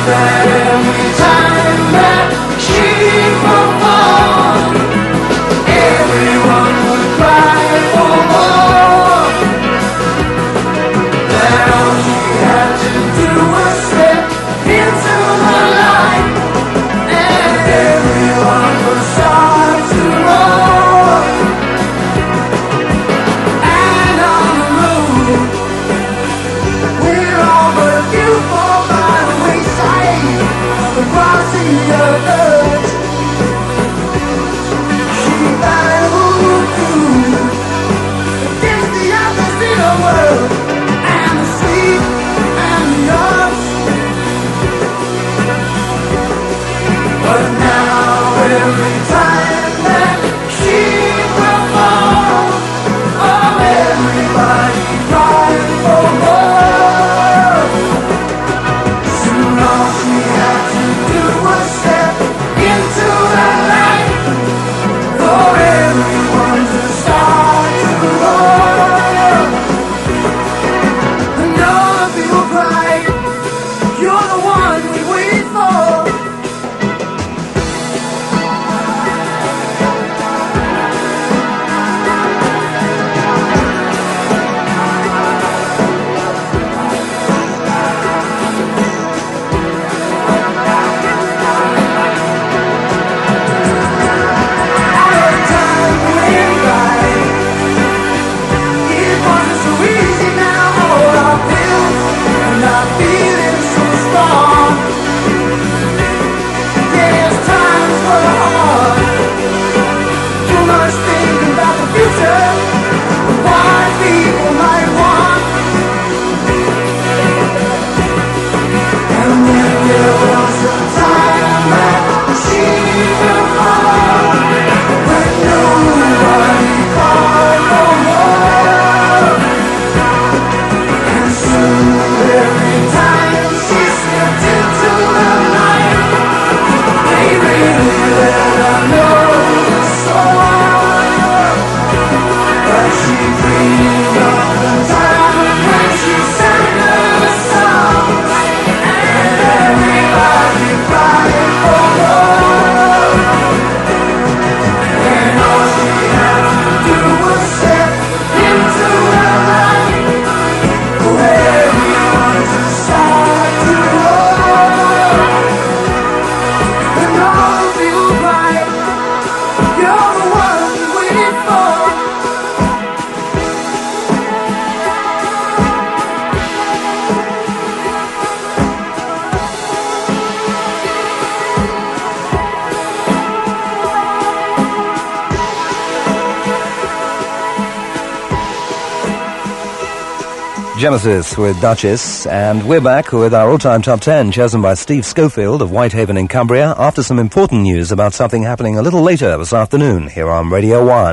Genesis with Duchess, and we're back with our all-time top 10 chosen by Steve Schofield of Whitehaven in Cumbria after some important news about something happening a little later this afternoon here on Radio 1.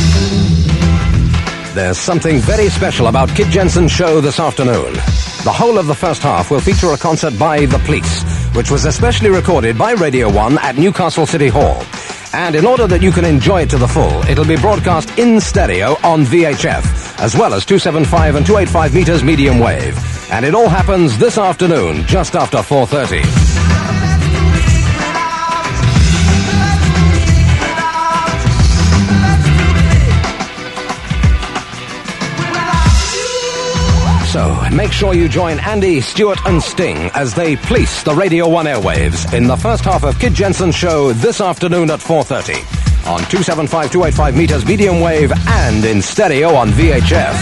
There's something very special about Kid Jensen's show this afternoon. The whole of the first half will feature a concert by The Police, which was especially recorded by Radio 1 at Newcastle City Hall. And in order that you can enjoy it to the full, it'll be broadcast in stereo on VHF, as well as 275 and 285 meters medium wave. And it all happens this afternoon, just after 4:30. So, make sure you join Andy, Stewart and Sting as they police the Radio 1 airwaves in the first half of Kid Jensen's show this afternoon at 4:30 on 275, 285 meters medium wave and in stereo on VHF.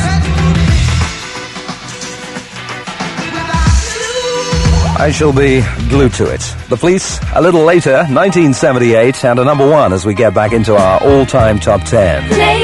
I shall be glued to it. The Police, a little later, 1978, and a number one as we get back into our all-time top 10.